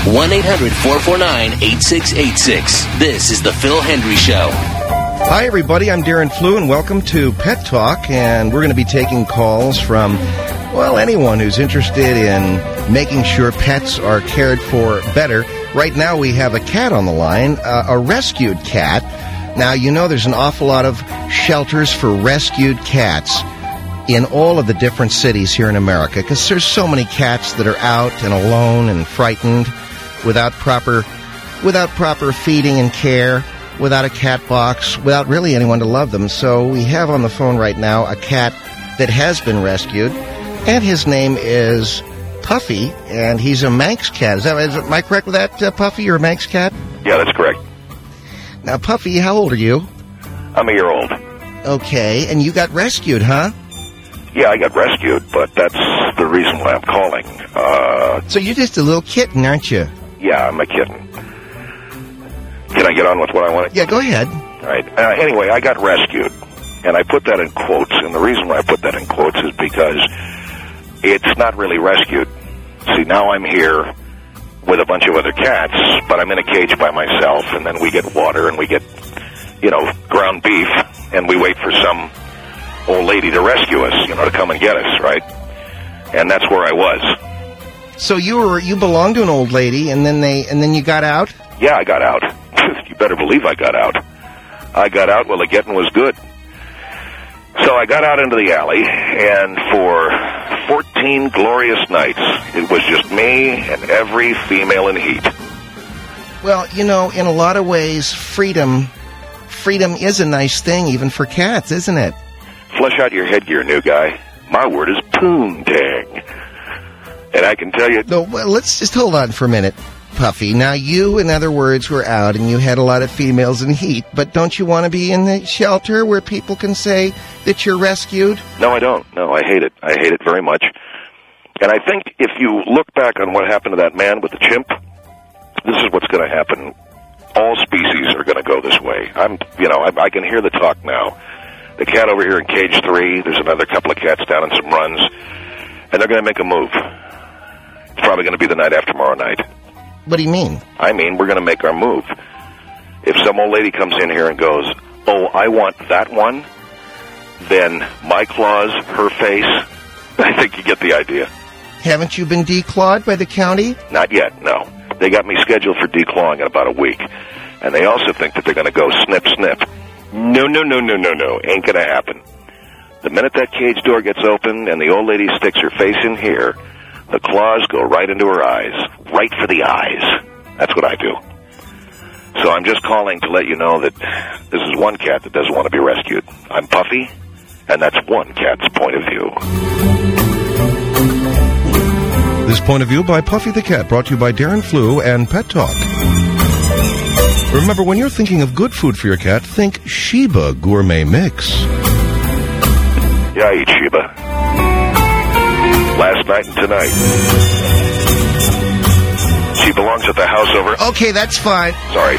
1-800-449-8686. This is The Phil Hendrie Show. Hi, everybody. I'm Darren Flew, and welcome to Pet Talk. And we're going to be taking calls from, well, anyone who's interested in making sure pets are cared for better. Right now, we have a cat on the line, a rescued cat. Now, you know there's an awful lot of shelters for rescued cats in all of the different cities here in America, because there's so many cats that are out and alone and frightened without proper feeding and care, without a cat box, without really anyone to love them. So we have on the phone right now a cat that has been rescued, and his name is Puffy, and he's a Manx cat. Am I correct with that, Puffy? You're a Manx cat? Yeah, that's correct. Now, Puffy, how old are you? I'm a year old. Okay, and you got rescued, huh? Yeah, I got rescued, but that's the reason why I'm calling. So you're just a little kitten, aren't you? Yeah, I'm a kitten. Can I get on with what I want? Yeah, go ahead. All right. Anyway, I got rescued, and I put that in quotes, and the reason why I put that in quotes is because it's not really rescued. See, now I'm here with a bunch of other cats, but I'm in a cage by myself, and then we get water, and we get, ground beef, and we wait for some old lady to rescue us, to come and get us, right? And that's where I was. So you belonged to an old lady, and then you got out? Yeah, I got out. You better believe I got out. I got out while the getting was good. So I got out into the alley, and for 14 glorious nights, it was just me and every female in heat. Well, in a lot of ways, freedom is a nice thing, even for cats, isn't it? Flush out your headgear, new guy. My word is poontang. And I can tell you... No, well, let's just hold on for a minute, Puffy. Now, you, in other words, were out and you had a lot of females in heat, but don't you want to be in the shelter where people can say that you're rescued? No, I don't. No, I hate it. I hate it very much. And I think if you look back on what happened to that man with the chimp, this is what's going to happen. All species are going to go this way. I can hear the talk now. The cat over here in cage 3, there's another couple of cats down in some runs, and they're going to make a move. It's probably going to be the night after tomorrow night. What do you mean? I mean, we're going to make our move. If some old lady comes in here and goes, oh, I want that one, then my claws, her face, I think you get the idea. Haven't you been declawed by the county? Not yet, no. They got me scheduled for declawing in about a week. And they also think that they're going to go snip, snip. No. Ain't going to happen. The minute that cage door gets open and the old lady sticks her face in here, the claws go right into her eyes. Right for the eyes. That's what I do. So I'm just calling to let you know that this is one cat that doesn't want to be rescued. I'm Puffy, and that's one cat's point of view. This point of view by Puffy the Cat, brought to you by Darren Flew and Pet Talk. Remember, when you're thinking of good food for your cat, think Sheba Gourmet Mix. Yeah, I eat Sheba. Last night and tonight. She belongs at the house over... Okay, that's fine. Sorry.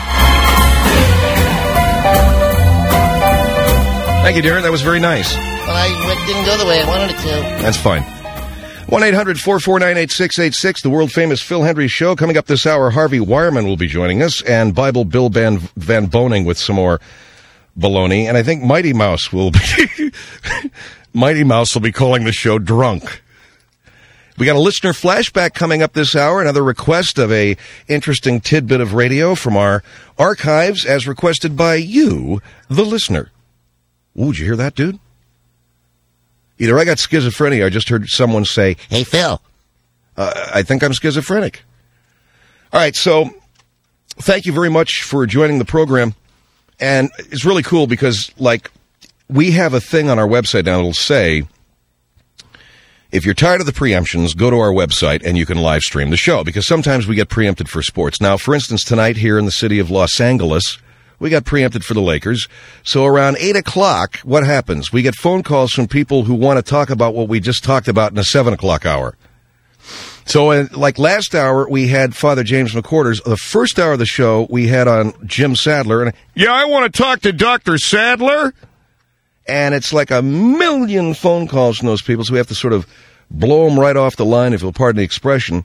Thank you, Darren. That was very nice. But it didn't go the way I wanted it to. That's fine. 1-800-449-8686, the world-famous Phil Hendrie Show. Coming up this hour, Harvey Wireman will be joining us, and Bible Bill Van Boning with some more baloney. And I think Mighty Mouse will be... Mighty Mouse will be calling the show drunk. We got a listener flashback coming up this hour, another request of a interesting tidbit of radio from our archives as requested by you, the listener. Ooh, did you hear that, dude? Either I got schizophrenia or I just heard someone say, Hey, Phil. I think I'm schizophrenic. All right, so thank you very much for joining the program. And it's really cool because, we have a thing on our website now that'll say, if you're tired of the preemptions, go to our website and you can live stream the show, because sometimes we get preempted for sports. Now, for instance, tonight here in the city of Los Angeles, we got preempted for the Lakers. So around 8 o'clock, what happens? We get phone calls from people who want to talk about what we just talked about in the 7 o'clock hour. So last hour, we had Father James McQuarters. The first hour of the show, we had on Jim Sadler. And yeah, I want to talk to Dr. Sadler. And it's like a million phone calls from those people, so we have to sort of blow them right off the line, if you'll pardon the expression.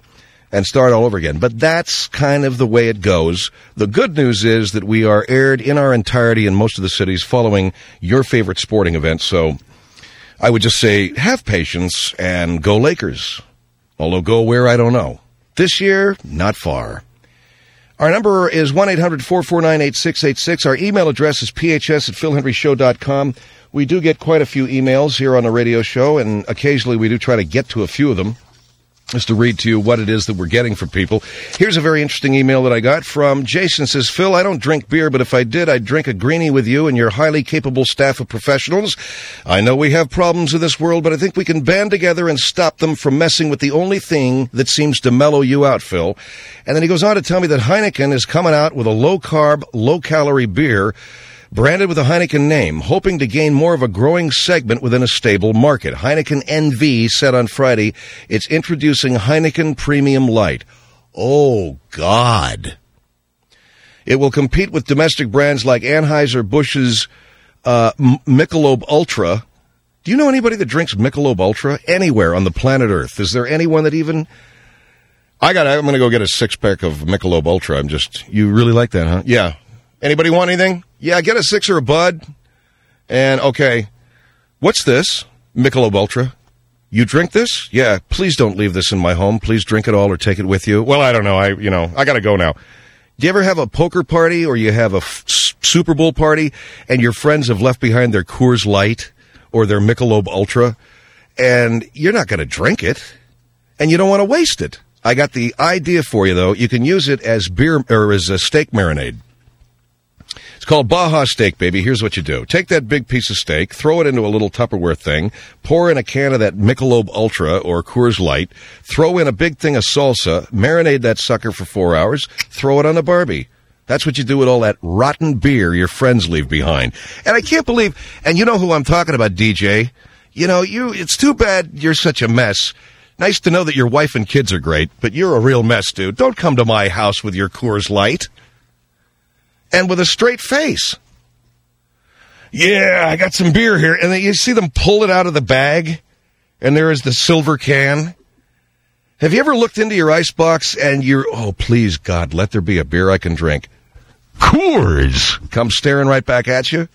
and start all over again. But that's kind of the way it goes. The good news is that we are aired in our entirety in most of the cities following your favorite sporting event. So I would just say have patience and go Lakers. Although go where, I don't know. This year, not far. Our number is 1-800-449-8686. Our email address is phs@philhenryshow.com. We do get quite a few emails here on the radio show, and occasionally we do try to get to a few of them, just to read to you what it is that we're getting from people. Here's a very interesting email that I got from Jason. Says, Phil, I don't drink beer, but if I did, I'd drink a greenie with you and your highly capable staff of professionals. I know we have problems in this world, but I think we can band together and stop them from messing with the only thing that seems to mellow you out, Phil. And then he goes on to tell me that Heineken is coming out with a low-carb, low-calorie beer branded with a Heineken name, hoping to gain more of a growing segment within a stable market. Heineken NV said on Friday it's introducing Heineken Premium Light. Oh, God. It will compete with domestic brands like Anheuser-Busch's Michelob Ultra. Do you know anybody that drinks Michelob Ultra anywhere on the planet Earth? Is there anyone that even... I'm going to go get a six-pack of Michelob Ultra. You really like that, huh? Yeah. Anybody want anything? Yeah, get a six or a Bud. And, okay, what's this? Michelob Ultra. You drink this? Yeah, please don't leave this in my home. Please drink it all or take it with you. Well, I don't know. I got to go now. Do you ever have a poker party or you have a Super Bowl party and your friends have left behind their Coors Light or their Michelob Ultra and you're not going to drink it and you don't want to waste it? I got the idea for you, though. You can use it as beer or as a steak marinade. It's called Baja Steak, baby. Here's what you do. Take that big piece of steak, throw it into a little Tupperware thing, pour in a can of that Michelob Ultra or Coors Light, throw in a big thing of salsa, marinate that sucker for 4 hours, throw it on the Barbie. That's what you do with all that rotten beer your friends leave behind. And I can't believe, and you know who I'm talking about, DJ. It's too bad you're such a mess. Nice to know that your wife and kids are great, but you're a real mess, dude. Don't come to my house with your Coors Light. And with a straight face. Yeah, I got some beer here. And then you see them pull it out of the bag, and there is the silver can. Have you ever looked into your icebox and oh, please, God, let there be a beer I can drink. Coors comes staring right back at you.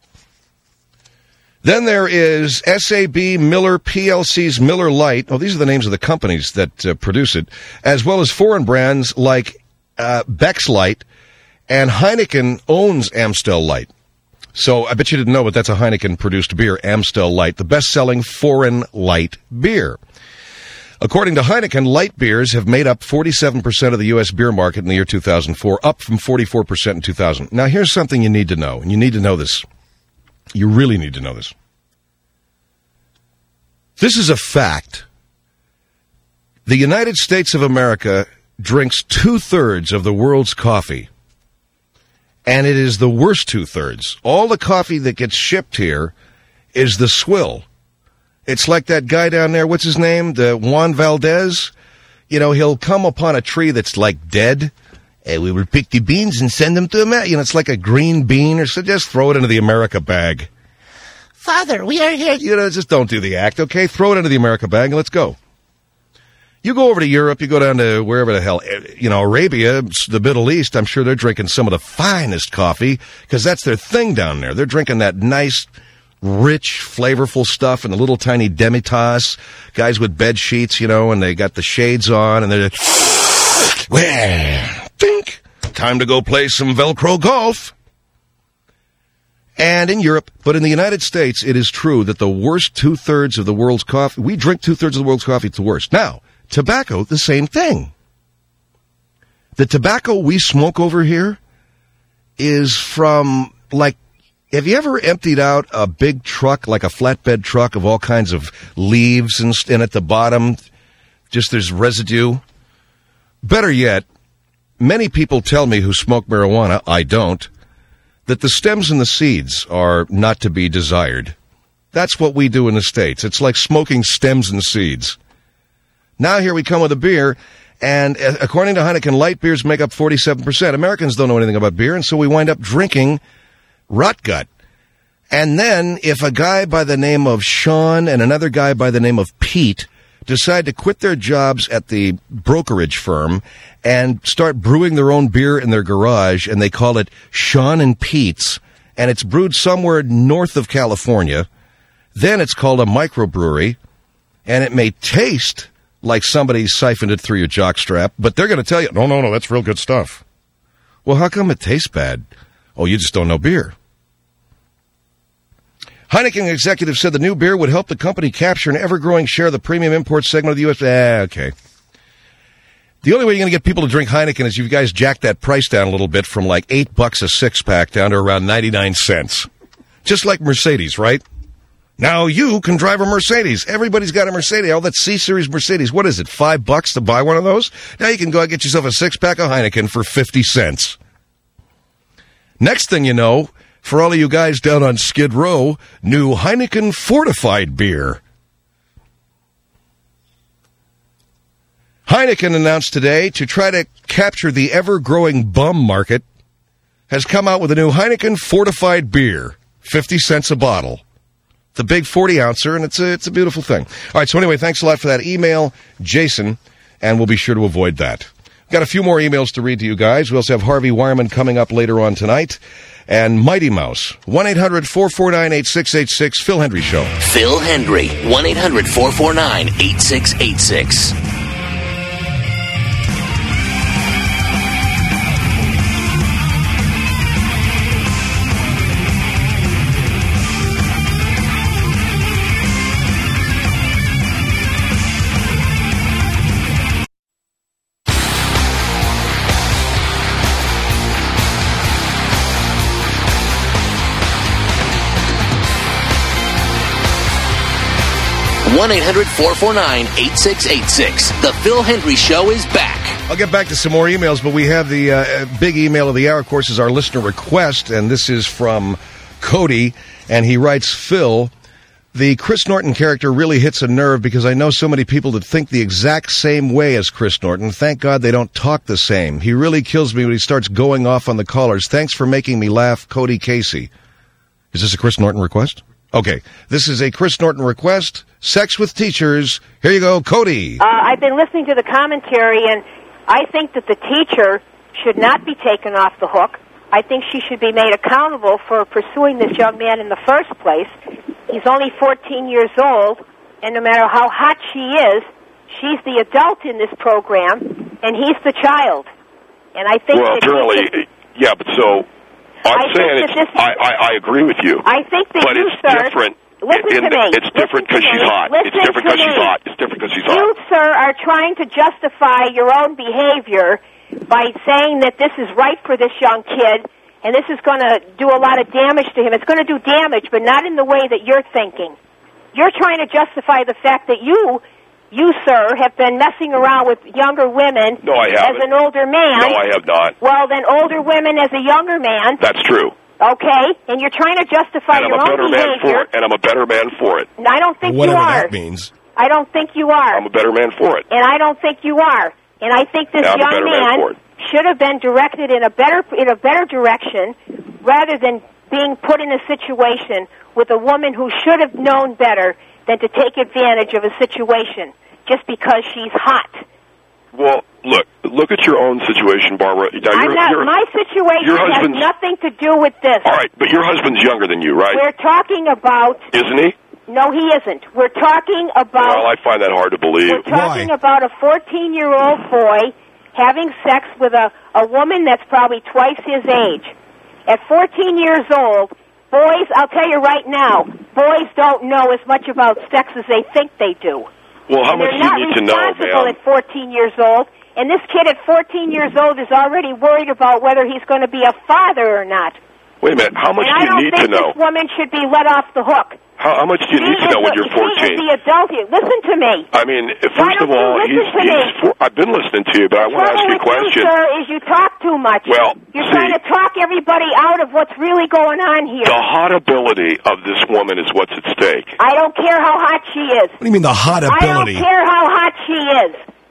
Then there is SAB Miller PLC's Miller Lite. Oh, these are the names of the companies that produce it, as well as foreign brands like Beck's Light. And Heineken owns Amstel Light. So I bet you didn't know, but that's a Heineken-produced beer, Amstel Light, the best-selling foreign light beer. According to Heineken, light beers have made up 47% of the U.S. beer market in the year 2004, up from 44% in 2000. Now, here's something you need to know, and you need to know this. You really need to know this. This is a fact. The United States of America drinks 2/3 of the world's coffee. And it is the worst 2/3. All the coffee that gets shipped here is the swill. It's like that guy down there, what's his name? The Juan Valdez. He'll come upon a tree that's like dead, and we will pick the beans and send them to him. It's like a green bean, or so just throw it into the America bag. Father, we are here. Just don't do the act, okay? Throw it into the America bag and let's go. You go over to Europe, you go down to wherever the hell, Arabia, the Middle East, I'm sure they're drinking some of the finest coffee, because that's their thing down there. They're drinking that nice, rich, flavorful stuff in the little tiny demi-tasse, guys with bed sheets, and they got the shades on, and they're just, think, time to go play some Velcro golf. And in Europe, but in the United States, it is true that the worst 2/3 of the world's coffee, we drink 2/3 of the world's coffee, it's the worst. Now, tobacco, the same thing. The tobacco we smoke over here is from, have you ever emptied out a big truck, like a flatbed truck of all kinds of leaves and at the bottom, just there's residue? Better yet, many people tell me who smoke marijuana, I don't, that the stems and the seeds are not to be desired. That's what we do in the States. It's like smoking stems and seeds. Now here we come with a beer, and according to Heineken, light beers make up 47%. Americans don't know anything about beer, and so we wind up drinking rot gut. And then if a guy by the name of Sean and another guy by the name of Pete decide to quit their jobs at the brokerage firm and start brewing their own beer in their garage, and they call it Sean and Pete's, and it's brewed somewhere north of California. Then it's called a microbrewery, and it may taste like somebody siphoned it through your jockstrap, but they're going to tell you, no, that's real good stuff. Well, how come it tastes bad? Oh, you just don't know beer. Heineken executive said the new beer would help the company capture an ever-growing share of the premium import segment of the U.S. Okay. The only way you're going to get people to drink Heineken is you guys jack that price down a little bit from like $8 a six-pack down to around 99 cents. Just like Mercedes, right? Now you can drive a Mercedes. Everybody's got a Mercedes. Oh, that C-Series Mercedes. What is it, $5 to buy one of those? Now you can go out and get yourself a six-pack of Heineken for 50 cents. Next thing you know, for all of you guys down on Skid Row, new Heineken Fortified beer. Heineken announced today to try to capture the ever-growing bum market has come out with a new Heineken Fortified beer, 50 cents a bottle. The big 40-ouncer, and it's a beautiful thing. All right, so anyway, thanks a lot for that email, Jason, and we'll be sure to avoid that. Got a few more emails to read to you guys. We also have Harvey Wireman coming up later on tonight. And Mighty Mouse, 1-800-449-8686, Phil Hendry Show. Phil Hendry, 1-800-449-8686. One 1-800-449-8686. The Phil Hendry Show is back. I'll get back to some more emails, but we have the big email of the hour, of course, is our listener request, and this is from Cody, and he writes, Phil, the Chris Norton character really hits a nerve because I know so many people that think the exact same way as Chris Norton. Thank God they don't talk the same. He really kills me when he starts going off on the callers. Thanks for making me laugh, Cody Casey. Is this a Chris Norton request? Okay, this is a Chris Norton request. Sex with Teachers. Here you go, Cody. I've been listening to the commentary, and I think that the teacher should not be taken off the hook. I think she should be made accountable for pursuing this young man in the first place. He's only 14 years old, and no matter how hot she is, she's the adult in this program, and he's the child. And I think well, apparently, yeah, but so... I'm saying I agree with you. I think that but you, it's sir, different. Listen to me. It's different because she's hot. It's different because she's hot. It's different because she's hot. You, sir, are trying to justify your own behavior by saying that this is right for this young kid, and this is going to do a lot of damage to him. It's going to do damage, but not in the way that you're thinking. You're trying to justify the fact that you, sir, have been messing around with younger women as an older man. No, I have not. Well, then older women as a younger man. That's true. Okay? And you're trying to justify your own behavior. And I'm a better man for it. I don't think you are. Whatever that means. I don't think you are. I'm a better man for it. And I don't think you are. And I think this young man should have been directed in a better direction rather than being put in a situation with a woman who should have known better than to take advantage of a situation just because she's hot. Well, look at your own situation, Barbara. My situation has nothing to do with this. All right, but your husband's younger than you, right? We're talking about... Isn't he? No, he isn't. We're talking about... Well, I find that hard to believe. We're talking about a 14-year-old boy having sex with a woman that's probably twice his age. At 14 years old, boys, I'll tell you right now, boys don't know as much about sex as they think they do. Well, how much do you need to know, ma'am? They're not responsible at 14 years old, and this kid at 14 years old is already worried about whether he's going to be a father or not. Wait a minute, how much do you need to know? I don't think this woman should be let off the hook. How much do you need to know when you're 14? He is the adult here. Listen to me. I mean, first of all, I've been listening to you, but I want to ask you a question. The trouble with you, sir, is you talk too much. Well, you're trying to talk everybody out of what's really going on here. The hot ability of this woman is what's at stake. I don't care how hot she is. What do you mean the hot ability? I don't care how hot she is.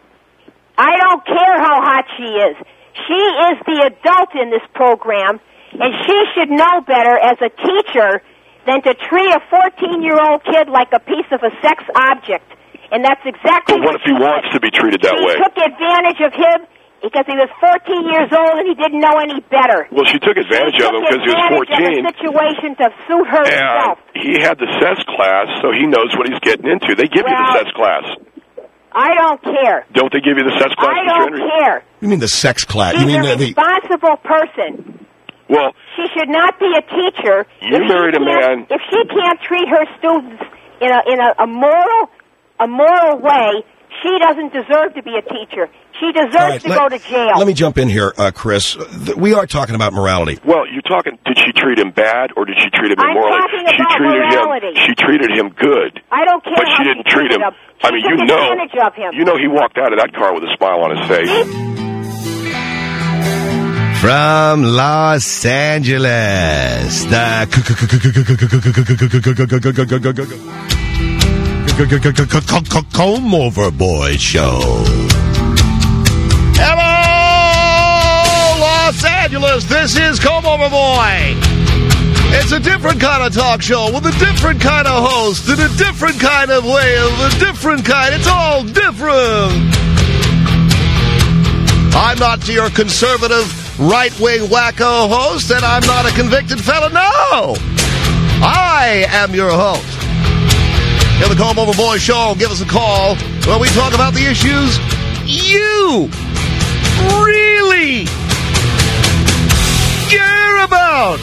I don't care how hot she is. She is the adult in this program, and she should know better as a teacher than to treat a 14-year-old kid like a piece of a sex object And that's exactly But what if he wants to be treated that way? She took advantage of him because he was 14 years old and he didn't know any better. Well, she took advantage of him because he was 14. Of a situation to suit herself. And he had the SES class, so he knows what he's getting into. They give you the SES class. I don't care. Don't they give you the SES class? I don't care. You mean the sex class? She's you mean a responsible person. Well, she should not be a teacher. You married a man. If she can't treat her students in a moral way, she doesn't deserve to be a teacher. She deserves to go to jail. Let me jump in here, Chris. We are talking about morality. Well, you're talking, did she treat him bad or did she treat him immorally? I'm talking about morality. She treated him good. I don't care but how she didn't treat him. I mean, took advantage of him. You know he walked out of that car with a smile on his face. From Los Angeles, the Comb Over Boy Show. Hello, Los Angeles. This is Comb Over Boy. It's a different kind of talk show with a different kind of host and a different kind of way of a different kind. It's all different. I'm not your conservative right-wing wacko host, and I'm not a convicted felon. No! I am your host. Here the Comb Over Boy Show. Give us a call where we talk about the issues you really care about.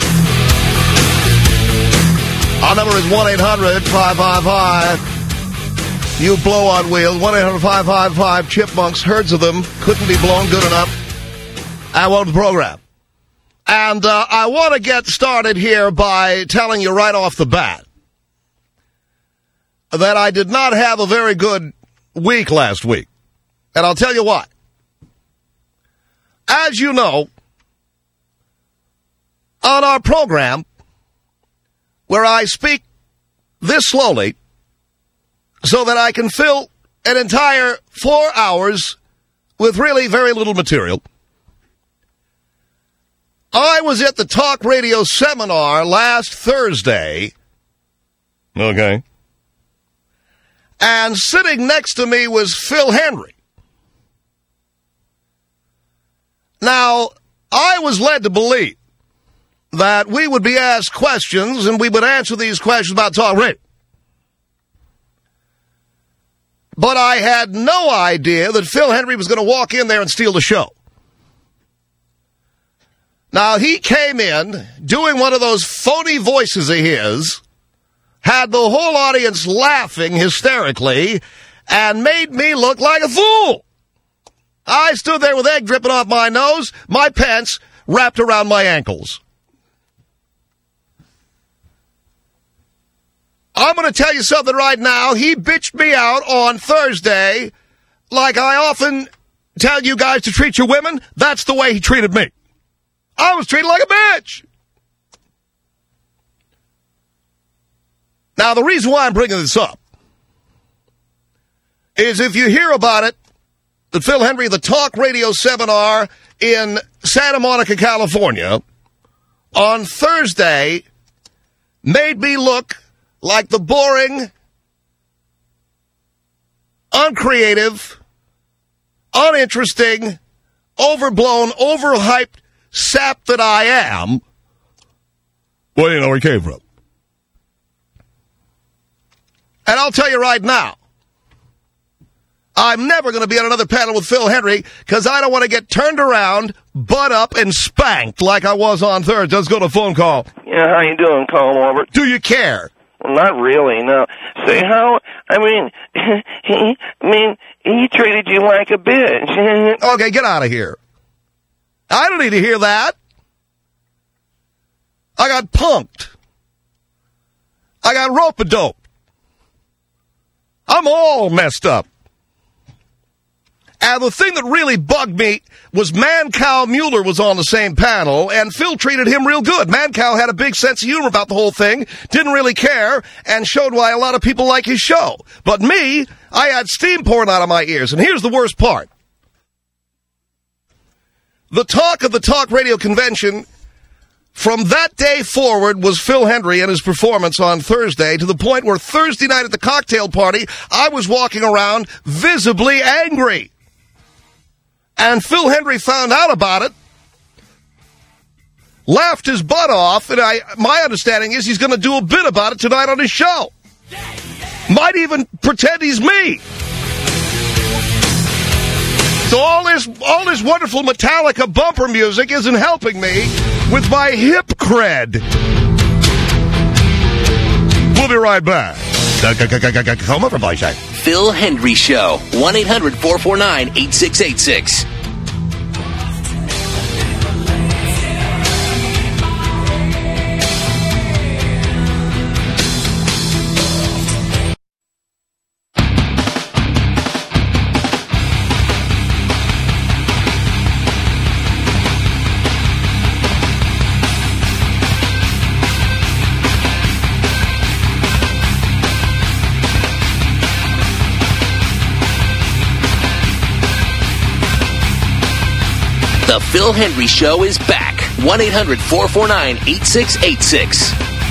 Our number is 1-800-555. You blow on wheels. 1-800-555-Chipmunks. Herds of them. Couldn't be blown good enough. I won the program. And I want to get started here by telling you right off the bat that I did not have a very good week last week. And I'll tell you why. As you know, on our program, where I speak this slowly so that I can fill an entire 4 hours with really very little material, I was at the talk radio seminar last Thursday. Okay. And sitting next to me was Phil Henry. Now, I was led to believe that we would be asked questions and we would answer these questions about talk radio. But I had no idea that Phil Henry was going to walk in there and steal the show. Now, he came in doing one of those phony voices of his, had the whole audience laughing hysterically, and made me look like a fool. I stood there with egg dripping off my nose, my pants wrapped around my ankles. I'm going to tell you something right now. He bitched me out on Thursday like I often tell you guys to treat your women. That's the way he treated me. I was treated like a bitch. Now, the reason why I'm bringing this up is if you hear about it, that Phil Henry, the talk radio seminar in Santa Monica, California, on Thursday, made me look like the boring, uncreative, uninteresting, overblown, overhyped sap that I am. Well, you know where he came from. And I'll tell you right now, I'm never going to be on another panel with Phil Henry because I don't want to get turned around, butt up, and spanked like I was on Thursday. Let's go to a phone call. Yeah, how you doing, Comb Over? Do you care? Well, not really, no. Say how, he treated you like a bitch. Okay, get out of here. I don't need to hear that. I got punked. I got rope-a-dope. I'm all messed up. And the thing that really bugged me was Mancow Mueller was on the same panel, and Phil treated him real good. Mancow had a big sense of humor about the whole thing, didn't really care, and showed why a lot of people like his show. But me, I had steam pouring out of my ears. And here's the worst part. The talk of the talk radio convention from that day forward was Phil Hendrie and his performance on Thursday, to the point where Thursday night at the cocktail party, I was walking around visibly angry. And Phil Hendrie found out about it, laughed his butt off, and my understanding is he's going to do a bit about it tonight on his show. Might even pretend he's me. So all this wonderful Metallica bumper music isn't helping me with my hip cred. We'll be right back. Come over, boys. Phil Hendrie Show. 1-800-449-8686. The Phil Hendrie Show is back. 1-800-449-8686.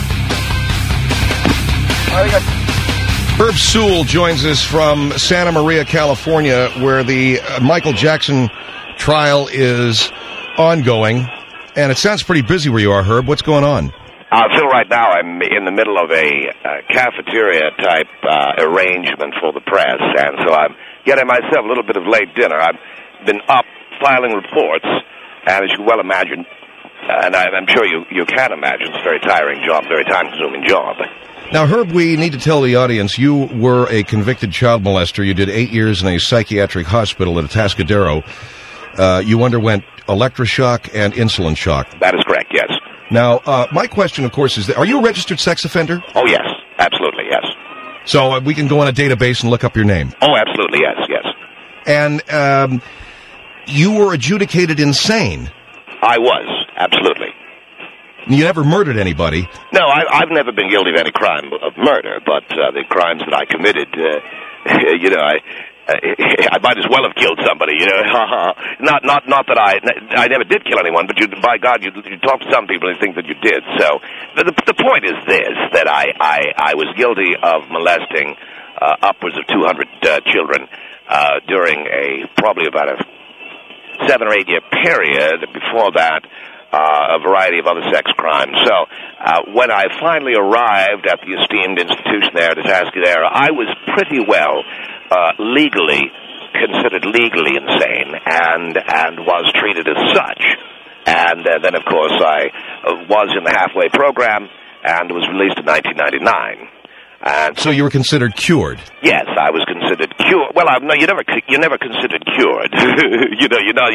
Herb Sewell joins us from Santa Maria, California, where the Michael Jackson trial is ongoing. And it sounds pretty busy where you are, Herb. What's going on? Phil, right now I'm in the middle of a cafeteria-type arrangement for the press, and so I'm getting myself a little bit of late dinner. I've been up filing reports, and as you well imagine, and I'm sure you can imagine, it's a very tiring job, very time-consuming job. Now, Herb, we need to tell the audience you were a convicted child molester. You did 8 years in a psychiatric hospital at Atascadero. You underwent electroshock and insulin shock. That is correct, yes. Now, my question, of course, is, are you a registered sex offender? Oh, yes, absolutely, yes. So we can go on a database and look up your name? Oh, absolutely, yes, yes. And you were adjudicated insane. I was, absolutely. You never murdered anybody. No, I've never been guilty of any crime of murder, but the crimes that I committed, I might as well have killed somebody, Not that I never did kill anyone, but by God, you talk to some people and think that you did. So the point is this, that I was guilty of molesting upwards of 200 children during probably about a 7 or 8 year period. Before that, a variety of other sex crimes. So when I finally arrived at the esteemed institution there at Atascadero, I was pretty well considered legally insane and was treated as such. And then, of course, I was in the halfway program and was released in 1999. And so you were considered cured? Yes, I was considered cured. Well, no, you're never considered cured. You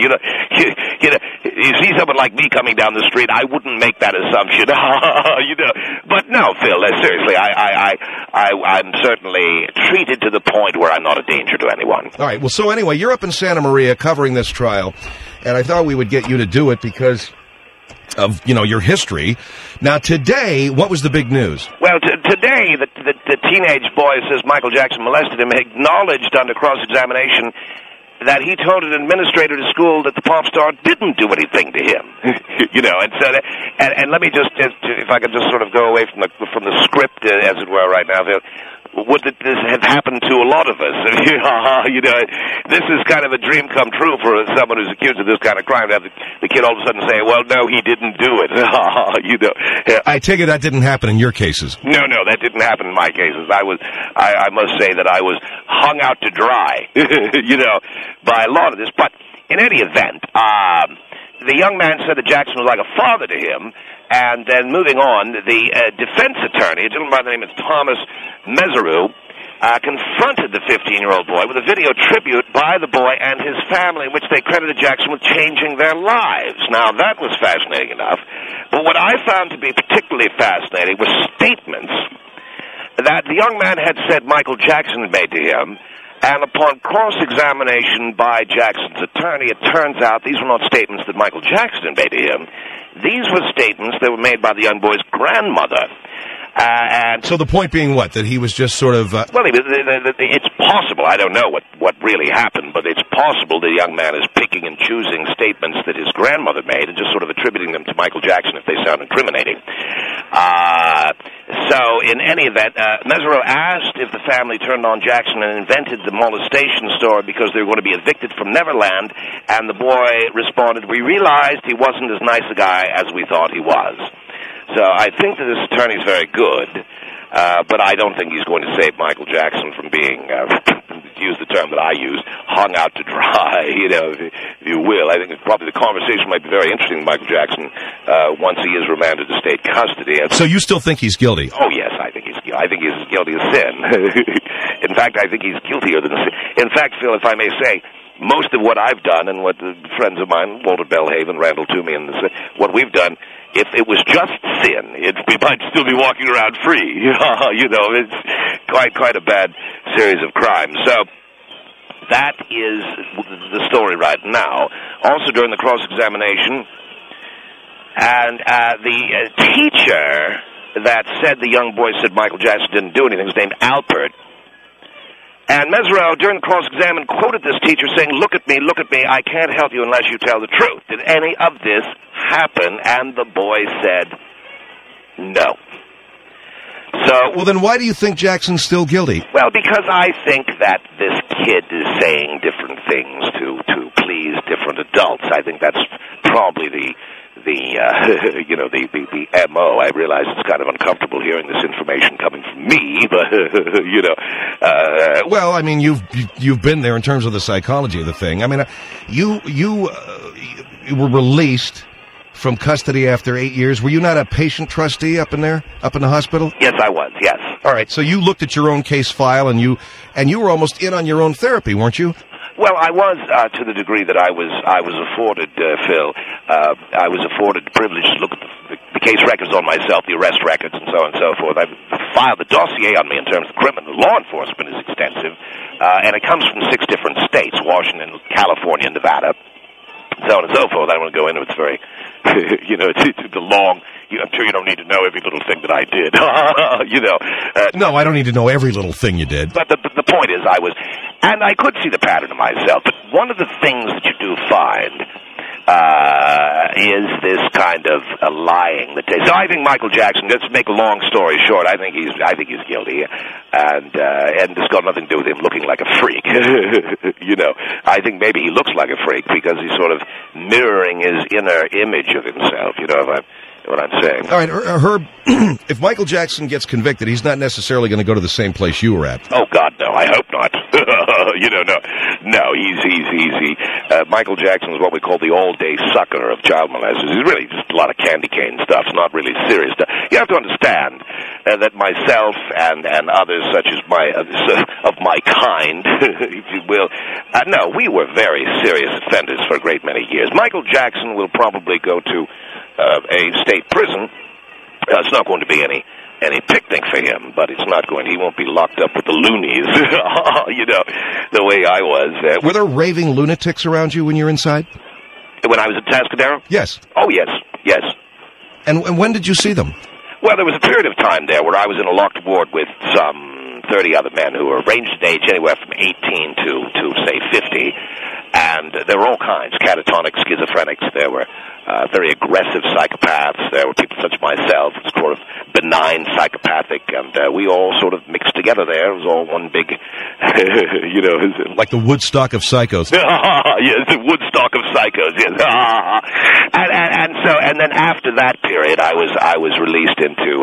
see someone like me coming down the street, I wouldn't make that assumption. But no, Phil, seriously, I'm certainly treated to the point where I'm not a danger to anyone. All right. Well, so anyway, you're up in Santa Maria covering this trial, and I thought we would get you to do it because of, your history. Now, today, what was the big news? Well, today, the teenage boy says Michael Jackson molested him, acknowledged under cross-examination that he told an administrator to school that the pop star didn't do anything to him. And so, and let me just, if I could just sort of go away from the script, as it were, right now, Phil. Would this have happened to a lot of us? This is kind of a dream come true for someone who's accused of this kind of crime, to have the kid all of a sudden say, well, no, he didn't do it. I take it that didn't happen in your cases. No, that didn't happen in my cases. I must say that I was hung out to dry, by a lot of this. But in any event, the young man said that Jackson was like a father to him. And then moving on, the defense attorney, a gentleman by the name of Thomas Mesereau, confronted the 15-year-old boy with a video tribute by the boy and his family in which they credited Jackson with changing their lives. Now, that was fascinating enough. But what I found to be particularly fascinating were statements that the young man had said Michael Jackson had made to him. And upon cross-examination by Jackson's attorney, it turns out these were not statements that Michael Jackson made to him. These were statements that were made by the young boy's grandmother. And so the point being what? That he was just sort of... Well, it's possible. I don't know what what really happened, but it's possible the young man is picking and choosing statements that his grandmother made and just sort of attributing them to Michael Jackson if they sound incriminating. So in any event, Mesereau asked if the family turned on Jackson and invented the molestation story because they were going to be evicted from Neverland, and the boy responded, "We realized he wasn't as nice a guy as we thought he was." So I think that this attorney's very good, but I don't think he's going to save Michael Jackson from being, use the term that I use, hung out to dry, if you will. I think probably the conversation might be very interesting with Michael Jackson once he is remanded to state custody. So you still think he's guilty? Oh, yes, I think he's as guilty as sin. In fact, I think he's guiltier than sin. In fact, Phil, if I may say, most of what I've done and what friends of mine, Walter Bellhaven, Randall Toomey, and what we've done, if it was just sin, we might still be walking around free. It's quite a bad series of crimes. So that is the story right now. Also, during the cross-examination, and the teacher that said the young boy said Michael Jackson didn't do anything was named Alpert. And Mesereau, during the cross-examination, quoted this teacher saying, look at me, I can't help you unless you tell the truth. Did any of this happen? And the boy said, no. So, well, then why do you think Jackson's still guilty? Well, because I think that this kid is saying different things to please different adults. I think that's probably the MO. I realize it's kind of uncomfortable hearing this information coming from me, but well, I mean, you've been there in terms of the psychology of the thing. I mean, you were released from custody after 8 years. Were you not a patient trustee up in the hospital? Yes, I was. Yes. All right. So you looked at your own case file, and you were almost in on your own therapy, weren't you? Well, I was to the degree that I was afforded, Phil. I was afforded the privilege to look at the case records on myself, the arrest records, and so on and so forth. I've filed the dossier on me in terms of criminal law enforcement is extensive, and it comes from 6 different states: Washington, California, Nevada, so on and so forth. I don't want to go into it. It's very, it's a long. I'm sure you don't need to know every little thing that I did. No, I don't need to know every little thing you did. But the point is, and I could see the pattern in myself. But one of the things that you do find is this kind of lying. So I think Michael Jackson. Let's make a long story short. I think he's guilty, and it's got nothing to do with him looking like a freak. I think maybe he looks like a freak because he's sort of mirroring his inner image of himself. What I'm saying. All right, Herb, if Michael Jackson gets convicted, he's not necessarily going to go to the same place you were at. Oh, God, no. I hope not. No, easy. Michael Jackson is what we call the all-day sucker of child molesters. He's really just a lot of candy cane stuff. It's not really serious stuff. You have to understand that myself and others such as of my kind, if you will, no, we were very serious offenders for a great many years. Michael Jackson will probably go to a state prison. It's not going to be any picnic for him, but he won't be locked up with the loonies, the way I was. Were there raving lunatics around you when you were inside? When I was at Tascadero? Yes. Oh, yes. And when did you see them? Well, there was a period of time there where I was in a locked ward with some 30 other men who were ranged in age anywhere from 18 to say, 50. And there were all kinds, catatonic schizophrenics. There were very aggressive psychopaths. There were people such as myself, sort of benign psychopathic, and we all sort of mixed together there. It was all one big, like the Woodstock of psychos. Yes, the Woodstock of psychos. Yes, and then after that period, I was released into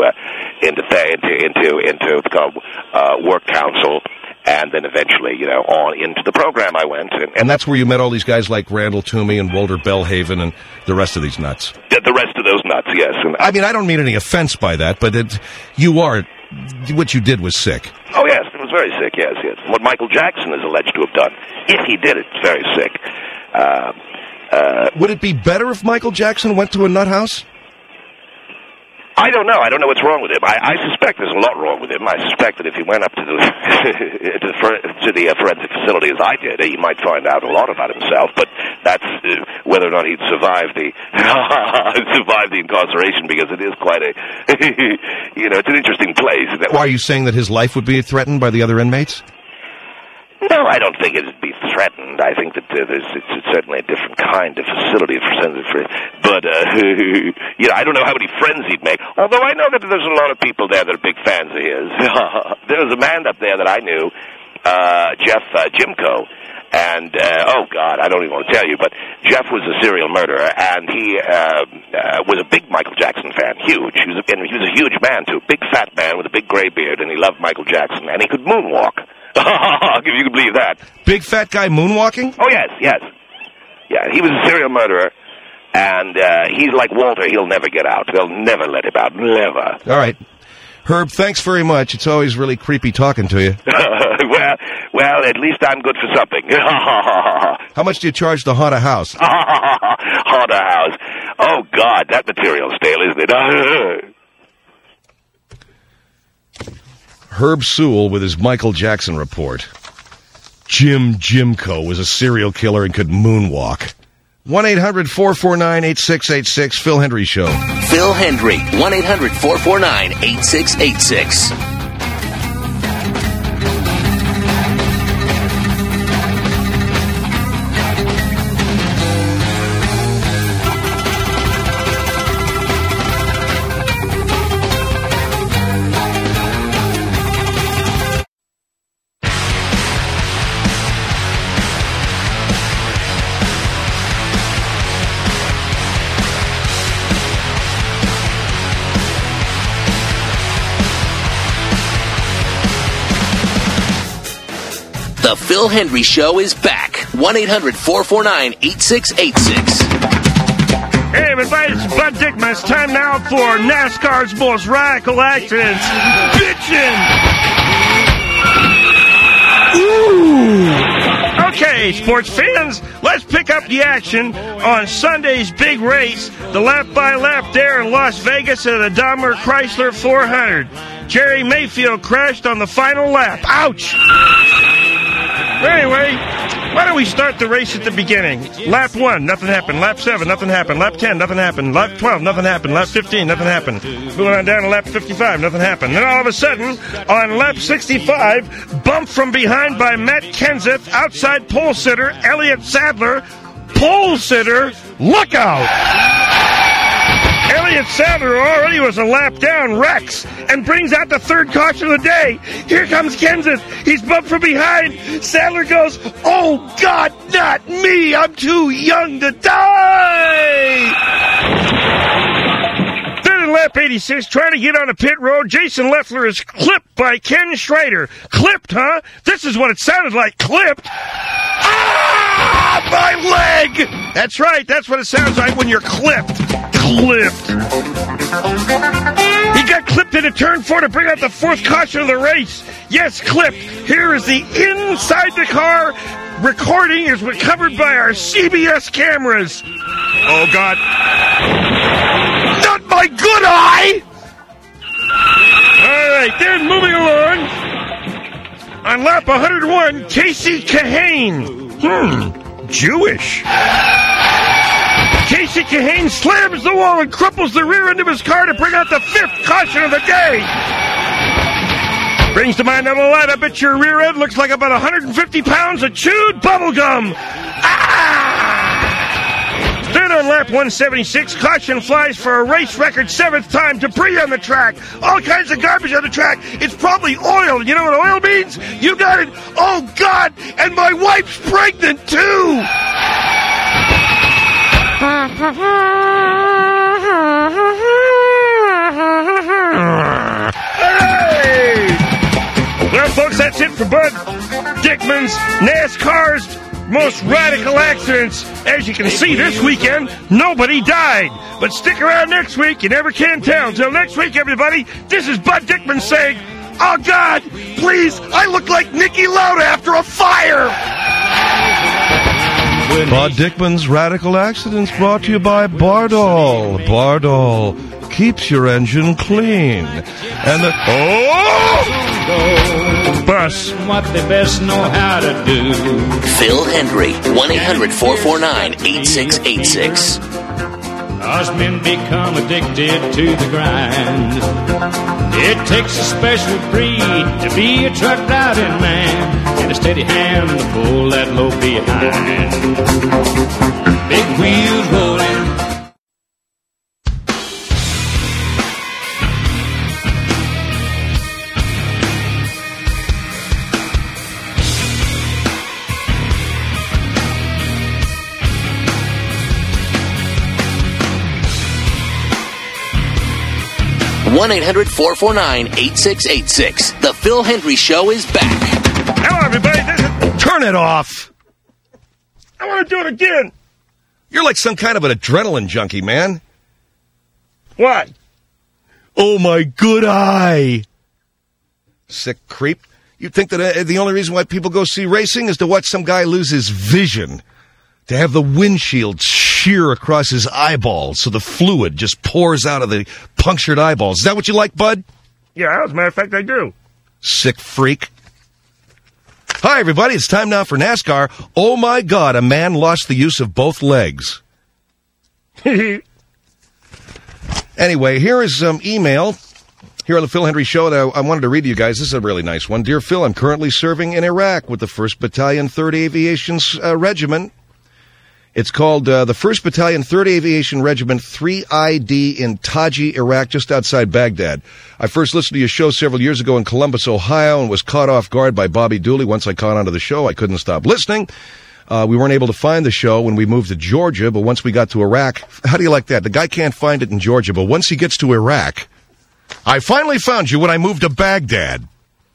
work council. And then eventually, on into the program I went. And that's where you met all these guys like Randall Toomey and Walter Bellhaven and the rest of these nuts. The rest of those nuts, yes. And I mean, I don't mean any offense by that, but what you did was sick. Oh, yes, it was very sick, yes. What Michael Jackson is alleged to have done, if he did it, it's very sick. Would it be better if Michael Jackson went to a nut house? I don't know. I don't know what's wrong with him. I suspect there's a lot wrong with him. I suspect that if he went up to the forensic facility as I did, he might find out a lot about himself. But that's whether or not he'd survive the incarceration, because it is quite it's an interesting place. Why, are you saying that his life would be threatened by the other inmates? No, I don't think it'd be threatened. I think that it's certainly a different kind of facility for sensitive. But, I don't know how many friends he'd make. Although I know that there's a lot of people there that are big fans of his. There was a man up there that I knew, Jeff Jimko. And, oh, God, I don't even want to tell you, but Jeff was a serial murderer, and he was a big Michael Jackson fan, huge. He was a huge man, too, big fat man with a big gray beard, and he loved Michael Jackson, and he could moonwalk. If you can believe that. Big fat guy moonwalking? Oh, yes. Yeah, he was a serial murderer, and he's like Walter. He'll never get out. They'll never let him out. Never. All right. Herb, thanks very much. It's always really creepy talking to you. Well, at least I'm good for something. How much do you charge to haunt a house? Haunt a house. Oh, God, that material's stale, isn't it? Herb Sewell with his Michael Jackson report. Jimko was a serial killer and could moonwalk. 1-800-449-8686, Phil Hendry Show. Phil Hendry, 1-800-449-8686. The Phil Hendry Show is back. 1-800-449-8686. Hey, everybody, it's Bud Dickman. It's time now for NASCAR's most radical accidents. Bitchin'! Ooh! Okay, sports fans, let's pick up the action on Sunday's big race, the lap-by-lap there in Las Vegas at the Daimler Chrysler 400. Jerry Mayfield crashed on the final lap. Ouch! Anyway, why don't we start the race at the beginning? Lap 1, nothing happened. Lap 7, nothing happened. Lap 10, nothing happened. Lap 12, nothing happened. Lap 15, nothing happened. Moving on down to lap 55, nothing happened. Then all of a sudden, on lap 65, bumped from behind by Matt Kenseth, outside pole sitter Elliott Sadler. Pole sitter, look out! Elliott Sadler already was a lap down, wrecks, and brings out the third caution of the day. Here comes Kenseth. He's bumped from behind. Sadler goes, oh, God, not me. I'm too young to die. Then in lap 86, trying to get on the pit road, Jason Leffler is clipped by Ken Schrader. Clipped, huh? This is what it sounded like, clipped. Ah, my leg! That's right, that's what it sounds like when you're clipped. Clipped. He got clipped into turn 4 to bring out the fourth caution of the race. Yes, clipped. Here is the inside the car recording is recovered by our CBS cameras. Oh, God. Not my good eye! All right, then moving along. On lap 101, Casey Kahane. Jewish. Casey Kahane slams the wall and cripples the rear end of his car to bring out the fifth caution of the day. Brings to mind that I bet your rear end looks like about 150 pounds of chewed bubble gum. Ah! Then on lap 176, caution flies for a race record 7th time. Debris on the track. All kinds of garbage on the track. It's probably oil. You know what oil means? You got it. Oh, God. And my wife's pregnant, too. Hey! Well, folks, that's it for Bud Dickman's NASCAR's most radical accidents. As you can see, this weekend, nobody died. But stick around next week. You never can tell. Until next week, everybody, this is Bud Dickman saying, oh, God, please, I look like Niki Lauda after a fire. Bud Dickman's Radical Accidents brought to you by Bardol. Bardol keeps your engine clean. And the... Bus. What they best know how to do. Phil Hendry, 1-800-449-8686. Us men become addicted to the grind. It takes a special breed to be a truck driving man. And a steady hand to pull that load behind. Big wheels rolling. One 1-800-449-8686. The Phil Hendry Show is back. Hello, everybody. This is... Turn it off. I want to do it again. You're like some kind of an adrenaline junkie, man. What? Oh, my good eye. Sick creep. You think that the only reason why people go see racing is to watch some guy lose his vision, to have the windshield shear across his eyeballs so the fluid just pours out of the punctured eyeballs. Is that what you like, bud? Yeah, as a matter of fact, I do. Sick freak. Hi, everybody. It's time now for NASCAR. Oh, my God, a man lost the use of both legs. Anyway, here is some email here on the Phil Hendry Show that I wanted to read to you guys. This is a really nice one. Dear Phil, I'm currently serving in Iraq with the 1st Battalion, 3rd Aviation Regiment. It's called the 1st Battalion, 3rd Aviation Regiment, 3ID in Taji, Iraq, just outside Baghdad. I first listened to your show several years ago in Columbus, Ohio, and was caught off guard by Bobby Dooley. Once I caught onto the show, I couldn't stop listening. We weren't able to find the show when we moved to Georgia, but once we got to Iraq, how do you like that? The guy can't find it in Georgia, but once he gets to Iraq, I finally found you when I moved to Baghdad.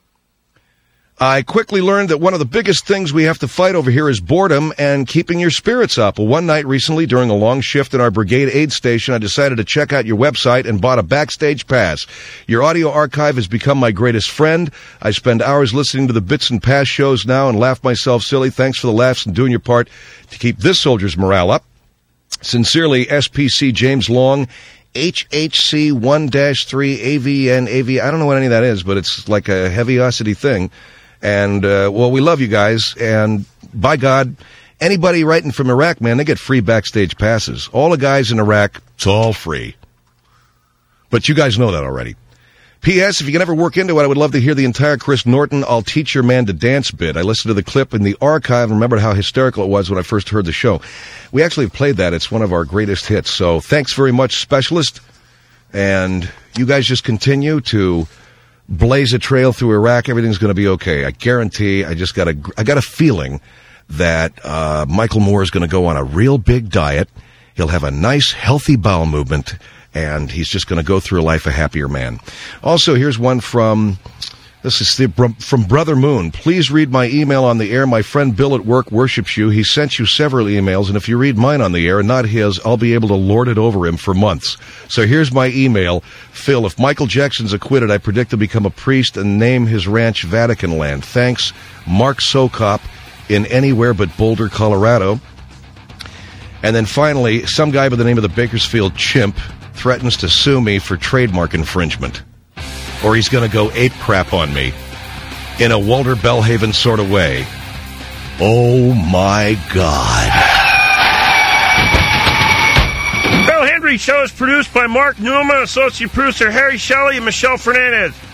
I quickly learned that one of the biggest things we have to fight over here is boredom and keeping your spirits up. Well, one night recently, during a long shift in our brigade aid station, I decided to check out your website and bought a backstage pass. Your audio archive has become my greatest friend. I spend hours listening to the bits and past shows now and laugh myself silly. Thanks for the laughs and doing your part to keep this soldier's morale up. Sincerely, SPC James Long, HHC 1-3 AVN AV. I don't know what any of that is, but it's like a heaviosity thing. And, well, we love you guys, and by God, anybody writing from Iraq, man, they get free backstage passes. All the guys in Iraq, it's all free. But you guys know that already. P.S. If you can ever work into it, I would love to hear the entire Chris Norton, I'll Teach Your Man to Dance bit. I listened to the clip in the archive and remembered how hysterical it was when I first heard the show. We actually played that. It's one of our greatest hits. So thanks very much, Specialist. And you guys just continue to blaze a trail through Iraq. Everything's going to be okay. I guarantee. I got a feeling that Michael Moore is going to go on a real big diet. He'll have a nice, healthy bowel movement, and he's just going to go through life a happier man. Also, here's one from Brother Moon. Please read my email on the air. My friend Bill at work worships you. He sent you several emails, and if you read mine on the air and not his, I'll be able to lord it over him for months. So here's my email. Phil, if Michael Jackson's acquitted, I predict he'll become a priest and name his ranch Vatican Land. Thanks, Mark Sokop in anywhere but Boulder, Colorado. And then finally, some guy by the name of the Bakersfield Chimp threatens to sue me for trademark infringement. Or he's going to go ape crap on me in a Walter Bellhaven sort of way. Oh, my God. Phil Hendry Show is produced by Mark Newman, associate producer Harry Shelley, and Michelle Fernandez.